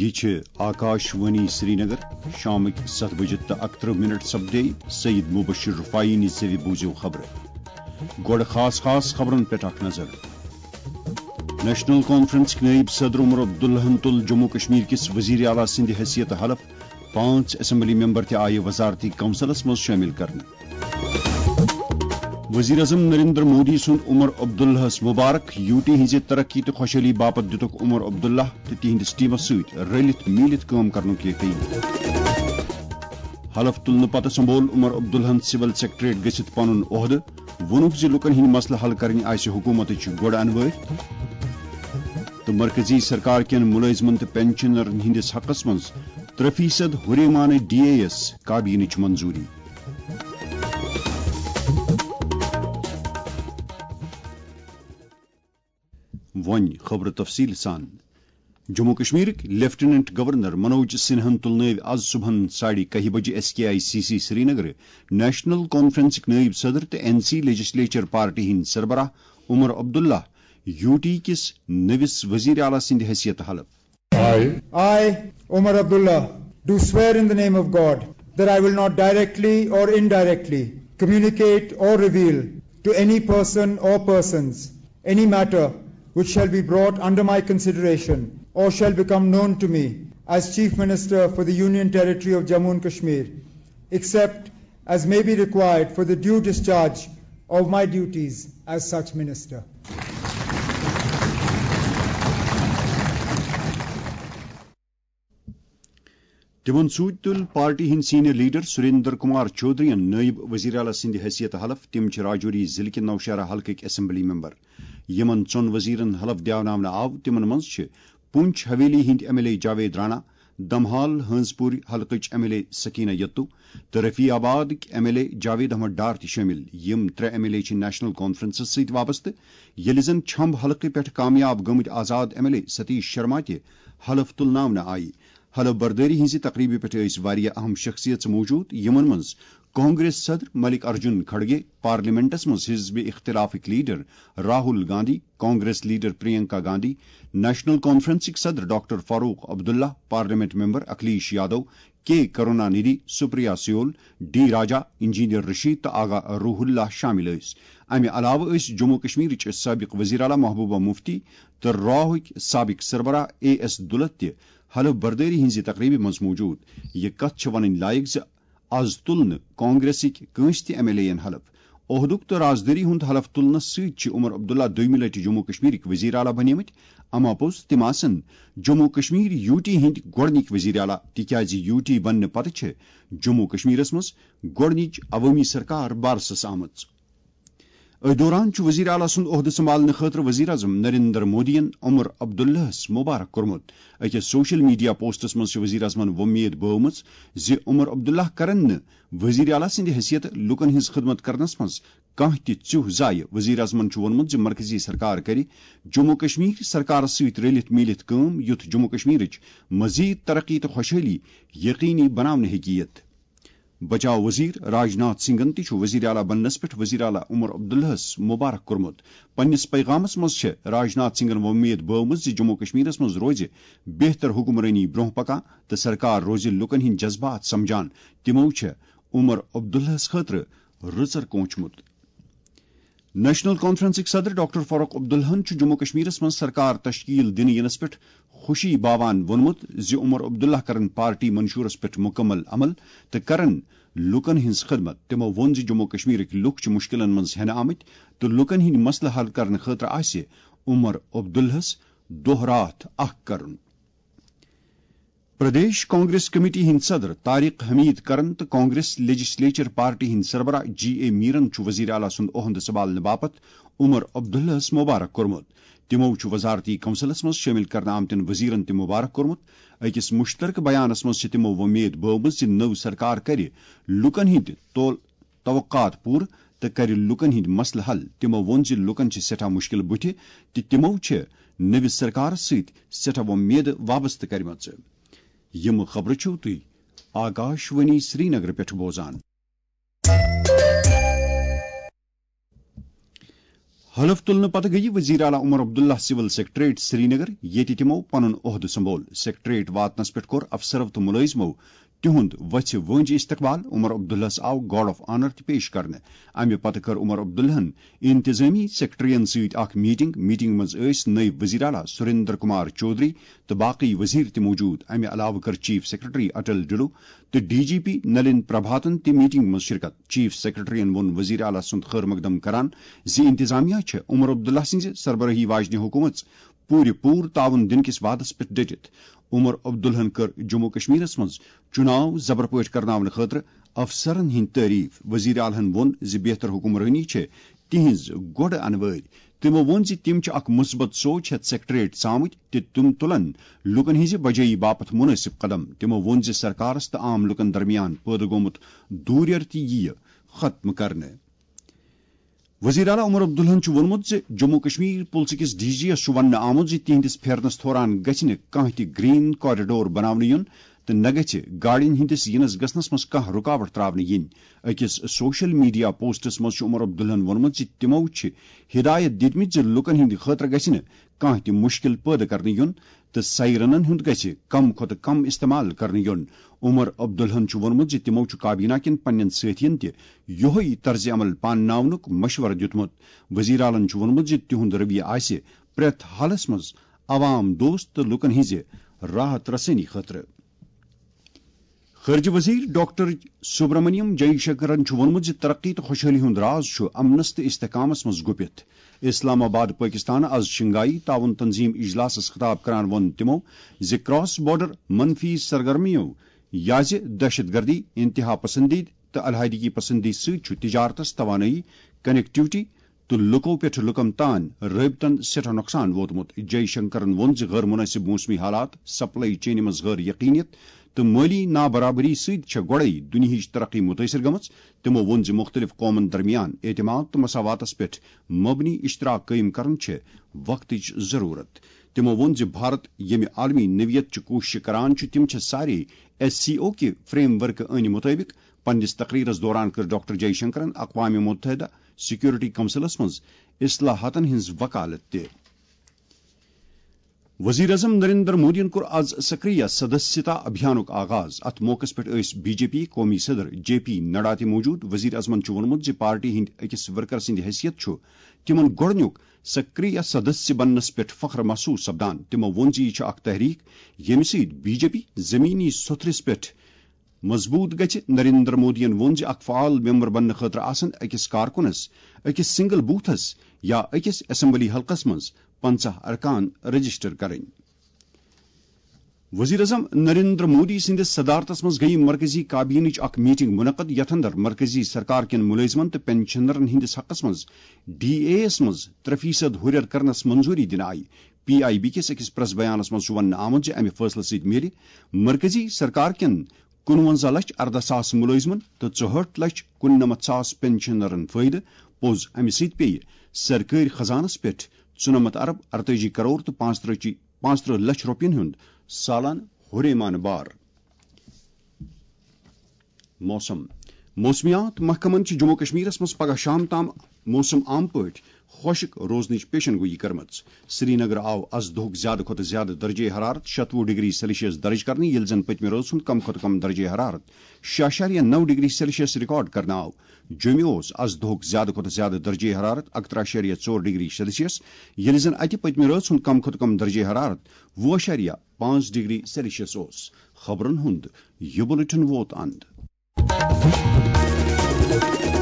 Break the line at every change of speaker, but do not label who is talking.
ये आकाशवाणी श्रीनगर शाम 7 बजे 11 सपदे सईद मुबशिर रुफाई ज़ेवी बूझो खबर गोड़ खास खबरन पे नजर। नेशनल कॉन्फ्रेंस नायब सदर उमर अब्दुल्लाहन तुल जम्मू कश्मीर किस वजीर आला सिंध हैसियत हलफ 5 असेंबली मेंबर ते आये वजारती काउंसिलस मज शामिल करने। वजीर अजम नरेंद्र मोदी सुन उमर अब्दुल्लाहस मुबारक यूटी हिज तरक्की तो खुशहाली बापत दितुक उमर अब्दुल्लाह तो तिहंदिस टीमस सत रलित मिलित काम करनुक यकीन। हलफ तुलने पत संबोल उमर अब्दुल्लाहन सिविल सेक्रेटरेट गसित पनुन ओहद वोनुक ज लुकन हिंद मसला हल करने आयसे हुकूमत गोड़ अनवर तो मरकजी सरकार केन मुलाजिमन तो पेंशनरन हिंदिस हकस मज 3% हुरेमाने DAS काबीनच मंजूरी। वन खबर तफसील सान। जम्मू कश्मीर लेफ्टिनेंट गवर्नर मनोज सिन्हन तुल नव आज सुबह 1:30 बजे SKICC श्रीनगर नेशनल कॉन्फ्रेंस नायब सदर तो NC लेजिस्लेचर पार्टी हिंद सरबराह उमर अब्दुल्लाह UT किस नविस वजीर आला सिंध हैसियत हलफ।
I, Umar Abdullah, do swear in the name of God that I will not directly or indirectly communicate or reveal to any person or persons any matter which shall be brought under my consideration or shall become known to me as Chief Minister for the Union Territory of Jammu and Kashmir, except as may be required for the due discharge of my duties as such Minister.
तिमन सूद तुल party हिंद senior leader Surinder Kumar Choudhary नायब वजीर आला सिंध हैसियत हलफ तिम राजौरी जिले के नौशहरा हल्क असेंबली मेंबर यमन 4 वजीरन हलफ दियावनावन आव तिमन मज पुंछ हवेली हिंद MLA जावेद राणा दमहाल हंसपुर हल्क MLA सकीना यत्तू तो रफीआबाद MLA जावेद अहमद डार शामिल यम 3 MLA नेशनल कॉन्फ्रेंस सत वाबस्त यलि जन छंब हल्क पे कामयाब गमत आजाद MLA सतीश शर्मा ते हलफ तुलनावन आई। हलफ बर्दारी हिंज तकरीबी पे वारिया अहम शख्सियत मौजूद यमन मज कांग्रेस सदर मल्लिकार्जुन खड़गे पार्लियामेंटस मज हिजब इख्तिलाफिक leader Rahul Gandhi Congress leader Priyanka Gandhi national conference सदर doctor Farooq Abdullah parliament member Akhilesh Yadav K Karunanidhi Supriya Sule D Raja engineer Rashid तो आगा रूहुल्ला शामिल अमे अलावा जम्मू कश्मीर साबिक वजीर आला महबूबा मुफ्ती तो राहुक साबिक सरबरा AS दुलत हलफ बर्दारी हिंज तकरीबी मज मौजूद यह कथ वन लायक ज आज तुलन कांग्रेसिक कंस त MLA हलफ ओहदुक तो राजदारी हुंद हलफ तुलन सत उमर अब्दुल्ला दोयमि लटि जम्मू कश्मीर वजीर आला बनियमित अमापोज तिम आसन जम्मू कश्मीर UT हिंद गोडनिक वजीर आला तिक्याज UT बनने पत जम्मू कश्मीरस मज गोडनिच अवामी सरकार बारसस आमज। दौरान वजीर आला सुंद ओहद संभालने खतर वजीर आजम नरेंद्र मोदियन उमर अब्दुल्लाहस मुबारक कोरमुत अकिस सोशल मीडिया पोस्टस मज वजीर आजमन वुम्मीद बवमज जे उमर अब्दुल्लाह करन वजीर आला सिंध हैसियत लुकन हिंज खिदमत करनस मज कह त्युह जाय। वजीर आजमन वोनमुत मरकजी सरकार करी जम्मू कश्मीर सरकार सत रलित मिलित काम युथ जम्मू कश्मीर मजीद तरक्की तो खुशहाली यकीनी बनावने हेकियत। बचाव वजीर राजनाथ सिंगन ति वजीर आला बननस पे वजीर आला उमर अब्दुल्लाहस मुबारक कोरमुत पन्निस पैगामस मज राजनाथ सिंगन उम्मीद बवमज जम्मू कश्मीरस मज रोज बेहतर हुक्मरानी ब्रोह पका तो सरकार रोज लुकन हिंद जज्बात समझान तिमो उमर अब्दुल्लाहस खतर रचर कोचमुत। नेशनल कॉन्फ्रेंस सदर डॉक्टर फारूक अब्दुल्लाहन जम्मू कश्मीरस मज सरकार तश्कील दिन यनस पे खुशी बावान वोनमुत जे उमर अब्दुल्लाह करन पार्टी मंशूरस पे मुकम्मल अमल तो करन लुकन हिंज खिदमत तिमो वोन जे जम्मू कश्मीर लुक मुश्किलन मज हेन आमत तो लुकन हिंद मसला हल करने खतर आसे उमर अब्दुल्लाहस दोह रात अख करन। प्रदेश कांग्रेस कमेटी हिंद सदर तारिक हमीद करन तो कांग्रेस लेजिस्लेचर पार्टी हिंद सरबरा GA मीरन वजीर आला सुंद ओहद संभालने बापत उमर अब्दुल्लाहस मुबारक कोरमुत तिमो वजारती काउंसिलस मज शामिल करने आमतन वजीरन ते मुबारक कोरमुत अकिस मुश्तरक बयानस मज तिमो उम्मीद बवमज नव सरकार कर लुकन हिंद तवक्कात पूर तो कर लुकन हिंद मसल हल तिमो वोन जे लुकन सठा मुश्किल बुथ तो तिमो नव सरकार सत सठा उम्मीद वाबस्त करमच। यम खबर तुई आकाशवाणी श्रीनगर पे बोजान। حلف تلنہ پتہ گئی وزیر اعلیٰ Omar Abdullah civil secretariat Srinagar ییٚتہِ تِمو پنُن عہدٕ سمبول سیکٹریٹ واتنس پٮ۪ٹھ کوٚر افسرو تہٕ ملٲزمو تہند وچھ وٲنجہِ استقبال عمر عبداللہس آو گارڈ آف آنر تہِ پیش کرنہٕ امہِ پتہٕ کٔر عمر عبداللہن انتظامی سیکٹرین سۭتۍ اکھ میٹنگ منٛز ٲسۍ نٲیِب وزیر اعلیٰ سریندر کمار چودھری تہٕ باقٕے وزیر تہِ موجود امہِ علاوٕ کٔر چیف سیکرٹری اٹل ڈلو تہٕ ڈی جی پی نلن پربھاتن تہِ میٹنگ منٛز شرکت چیف سیکرٹرین ووٚن وزیر اعلیٰ سُنٛد خیر مقدم کران زِ انتظامیہ چھِ عمر عبداللہ سٕنٛزِ سربرٲہی واجنہِ حکوٗمت پوٗرٕ تعاوُن دِنہٕ کِس وعدس پٮ۪ٹھ ڈٔٹِتھ عمر عبداللہن کٔر جموں کشمیرس منٛز چُناو زبر پٲٹھۍ کرناونہٕ خٲطرٕ افسرن ہٕنٛدۍ تعریف وزیر اعلیٰ ووٚن زِ بہتر حکمرٲنی چھےٚ تِہنٛز گۄڈٕ انوٲرۍ تِمو ووٚن زِ تِم چھِ اکھ مثبت سونچ ہیٚتھ سیکٹریٹ ژامٕتۍ تہٕ تِم تُلن لُکن ہٕنٛزِ بجٲیی باپتھ مُنٲسِب قدم تِمو ووٚن زِ سرکارس تہٕ عام لُکن درمیان پٲدٕ گوٚمُت دوٗریر تہِ یِیہِ ختم کرنہٕ وزیر اعلیٰ عمر عبداللہن چھُ ووٚنمُت زِ جموں کشمیر پُلسہٕ کِس ڈی جی یس چھُ وننہٕ آمُت زِ تِہنٛدِس پھیرنس دوران گژھِ نہٕ کانٛہہ تہِ گرین کارڈور بناونہٕ یُن تہٕ نہ گژھِ گاڑین ہٕنٛدِس یِنس گژھنس منٛز کانٛہہ رُکاوٹ تراونہٕ یِنۍ أکِس سوشل میڈیا پوسٹس منٛز چھُ عمر عبداللہن ووٚنمُت زِ تِمو چھِ ہدایت دِتمٕتۍ زِ لُکن ہٕنٛدِ خٲطرٕ گژھِ نہٕ کانٛہہ تہِ مُشکِل پٲدٕ کرنہٕ یُن تہٕ سائرنن ہُنٛد گژھِ کم کھۄتہٕ کم استعمال کرنہٕ یُن عمر عبداللہن چھُ ووٚنمُت زِ تِمو چھُ کابینہ کٮ۪ن پننٮ۪ن سٲتھین تہِ یِہوے طرزِ عمل پانناونُک مشورٕ دِیُتمُت وزیر اعلیٰ چھُ ووٚنمُت زِ تِہُنٛد رویہ آسہِ پرٛٮ۪تھ حالس منٛز عوام دوست تہٕ لُکن ہٕنٛزِ راحت رسٲنی خٲطرٕ خارجہ وزیر ڈاکٹر سبرامنیم جے شنکرن چھُ ووٚنمُت زِ ترقی تہٕ خۄشحٲلی ہُنٛد راز چھُ امنس تہٕ استحکامس منٛز گُپِتھ اسلام آباد پٲکستان آز شنگائی تعاون تنظیم اجلاسس خطاب کران ووٚن تِمو زِ کراس بارڈر منفی سرگرمیو یازِ دہشت گردی انتہا پسندی تہٕ علیحدگی پسندی سۭتۍ چھُ تجارتس توانٲیی کنیکٹیوٹی تہٕ لُکو پٮ۪ٹھ لُکن تام رٲبطن سٮ۪ٹھاہ نۄقصان ووتمُت جے شنکرن ووٚن زِ غٲر مُنٲسِب موسمی حالات سپلائی چینہِ منٛز غٲر یقینیت تہٕ مٲلی نابرابری سۭتۍ چھےٚ گۄڈے دُنیاہٕچ ترقی مُتٲثر گٔمٕژ تِمو ووٚن زِ مُختٔلِف قومن درمیان اعتماد تہٕ مساواتس پٮ۪ٹھ مبنی اشتراک قٲیِم کرُن چھےٚ وقتٕچ ضروٗرت تِمو ووٚن زِ بھارت ییٚمہِ عالمی نوعیت چہِ کوٗششہٕ کران چھُ تِم چھےٚ سارے SCO کہِ فریم ورکہٕ أنۍ مُطٲبِق پننِس تقریرس دوران کٔر ڈاکٹر جے شنکرن اقوام متحدہ سیکورٹی کونسلس منٛز اصلاحاتن ہٕنٛز وکالت تہِ وزیر اعظم نریندر مودین کوٚر آز سکریہ سدسیتا ابھیانُک آغاز اتھ موقعس پٮ۪ٹھ ٲسۍ بی جے پی قومی صدر جے پی نڈا تہِ موجود وزیر اعظمن چھُ ووٚنمُت زِ پارٹی ہٕنٛدۍ أکِس ورکر سٕنٛدِ حیثیت چھُ تِمن گۄڈنیُک سکریہ سدسیہ بننس پٮ۪ٹھ فخر محسوٗس سپدان تِمو ووٚن زِ یہِ چھُ اکھ تحریک ییٚمہِ سۭتۍ بی جے پی زمینی سوٚتھرس پٮ۪ٹھ مضبوٗط گژھِ نریندر مودین ووٚن زِ اکھ فعال ممبر بننہٕ خٲطرٕ آسن أکِس کارکُنس أکِس سنگل بوتھس یا أکِس اسمبلی حلقس منٛز 50 ارکان رجسٹر کرٕنۍ وزیر اعظم نریندر مودی سٕنٛدِس صدارتس منٛز گٔیہِ مرکزی کابینٕچ اکھ میٹنگ منعقد یتھ اندر مرکزی سرکار کٮ۪ن مُلٲزمن تہٕ پنشنرن ہٕنٛدِس حقس منٛز DA یس منٛز 3% ہُرٮ۪ر کرنس منظوٗری دِنہٕ آیہِ PIB کِس أکِس پریس بیانس منٛز چھُ وننہٕ آمُت زِ امہِ فٲصلہٕ سۭتۍ میلہِ مرکزی سرکار کٮ۪ن 49,14,00,000 مُلٲزمن تہٕ 64,99,000 پنشنرن فٲیدٕ پوٚز امہِ سۭتۍ پیٚیہِ سرکٲرۍ خزانس پٮ۪ٹھ 94 ارب 48 کرور تہٕ 35 لچھ رۄپین ہُنٛد سالانہٕ ہُریمانہٕ بار موسمیات محکمن چھِ جموں کشمیرس منٛز پگہہ شام تام موسم عام پٲٹھۍ خۄشک روزنٕچ پیشن گوئی کٔرمٕژ سری نگر آو از دۄہُک زیادٕ کھۄتہٕ زیادٕ درجے حرارت 96 ڈگری سیلسیس درج کرنہٕ ییٚلہِ زن پٔتمہِ روزٕ ہُنٛد کم کھۄتہٕ کم درجے حرارت 6.9 ڈگری سیلسیس رِکارڈ کرنہٕ آو جوٚمہِ اوس از دۄہُک زیادٕ کھۄتہٕ زیادٕ درجے حرارت 11.4 ڈگری سیلسیس ییٚلہِ زن اتہِ پٔتمہِ رٲژ ہُنٛد کم کھۄتہٕ کم درجے حرارت 20.5 ڈگری سیلسیس اوس خبرن ہُنٛد یہِ بُلٹن ووت اند